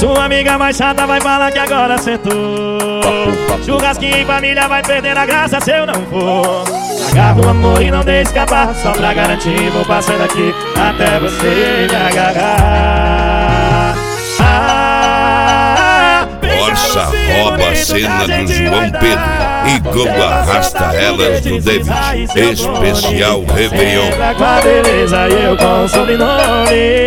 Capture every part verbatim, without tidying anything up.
Sua amiga mais chata vai falar que agora sentou. Churrasquinho em família vai perder a graça se eu não for. Agarra o amor e não deixe escapar. Só pra garantir vou passando aqui até você me agarrar. Ah, Orça rouba a cena do João Pedro e como arrasta elas do David. Especial Réveillon. Com a beleza e eu com o sobrenome.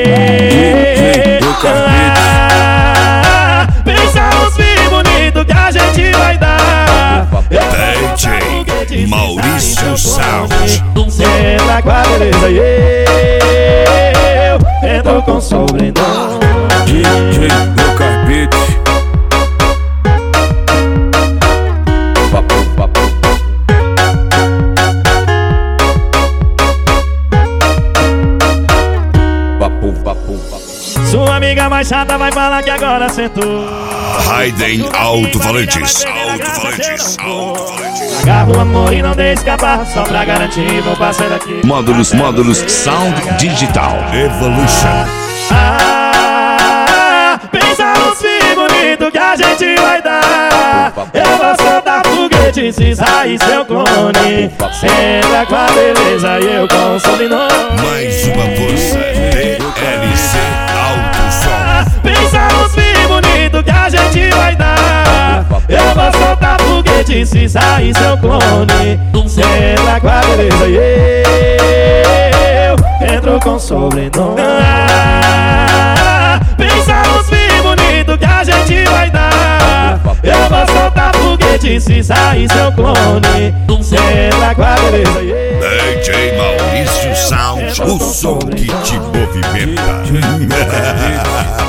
Ah, pensa nos filhos bonitos que a gente vai dar. D J Maurício Sound. Senta com a beleza e eu entro com o sobrenome. D J Lucas Beats. Sua amiga mais chata vai falar que agora sentou. Raiden Alto-Falantes. Alto-Falantes. Alto-Falantes. Agarra o amor e não deixe escapar. Só pra garantir vou passando aqui. Módulos, módulos, Sound Digital Evolution. Ah, pensa nos filhos bonitos que a gente vai dar. Eu vou soltar foguete se sair seu clone. Senta com a beleza e eu com o sobrenome. Mais uma força. D L C Alto Som. Pensa nos filhos bonitos que a gente vai dar. Eu vou soltar foguete se sair seu clone. Senta com a beleza e eu entro com sobrenome. Ah, pensa nos filhos bonitos que a gente vai dar. Eu vou soltar foguete se sair seu clone. Senta com a beleza e eu D J Maurício Sound. O som que te movimenta.